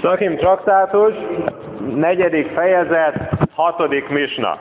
Pszachim traktátus, 4. fejezet, 6. misna.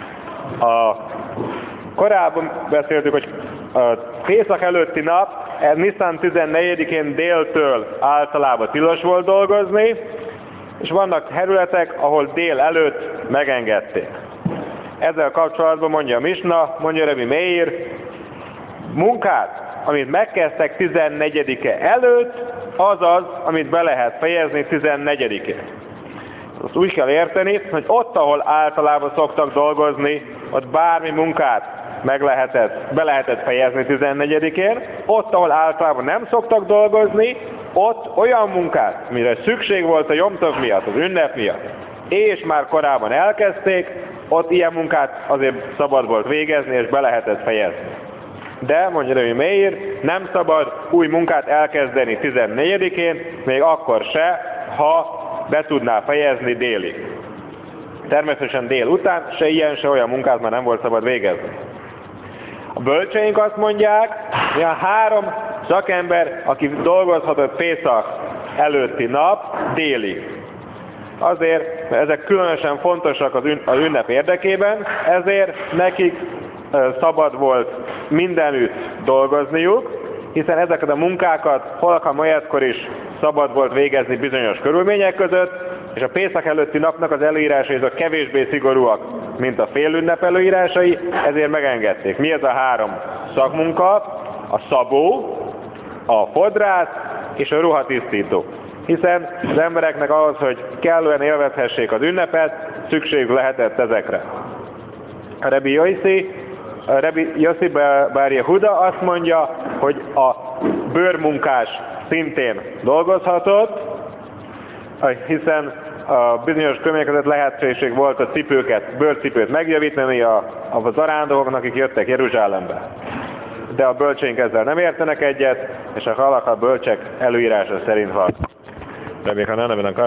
Korábban beszéltük, hogy a Pészak előtti nap, Nisztán 14-én déltől általában tilos volt dolgozni, és vannak területek, ahol dél előtt megengedték. Ezzel kapcsolatban mondja a misna, mondja Rabbi Meir, munkát, amit megkezdtek 14-e előtt, az az, amit be lehet fejezni 14-én. Azt úgy kell érteni, hogy ott, ahol általában szoktak dolgozni, ott bármi munkát be lehetett fejezni 14-én, ott, ahol általában nem szoktak dolgozni, ott olyan munkát, mire szükség volt a Jom-tov miatt, az ünnep miatt, és már korábban elkezdték, ott ilyen munkát azért szabad volt végezni, és be lehetett fejezni. De, mondja Rabbi Meir, nem szabad új munkát elkezdeni 14-én, még akkor se, ha be tudná fejezni délig. Természetesen dél után se ilyen, se olyan munkát már nem volt szabad végezni. A bölcseink azt mondják, hogy a 3 szakember, aki dolgozhatott Pészak előtti nap délig. Azért, mert ezek különösen fontosak az ünnep érdekében, ezért nekik szabad volt mindenütt dolgozniuk, hiszen ezeket a munkákat Holakha Moedkor is szabad volt végezni bizonyos körülmények között, és a Pészak előtti napnak az előírásai azok kevésbé szigorúak, mint a félünnep előírásai, ezért megengedték. Mi ez a 3 szakmunka? A szabó, a fodrász és a ruhatisztító. Hiszen az embereknek ahhoz, hogy kellően élvezhessék az ünnepet, szükség lehetett ezekre. A Rabbi Yossi Bar Yehuda azt mondja, hogy a bőrmunkás szintén dolgozhatott, hiszen a bizonyos körülmények között lehetőség volt a bőrcipőt megjavítani a zarándokoknak, akik jöttek Jeruzsálembe. De a bölcseink ezzel nem értenek egyet, és a halakha bölcsek előírása szerint van.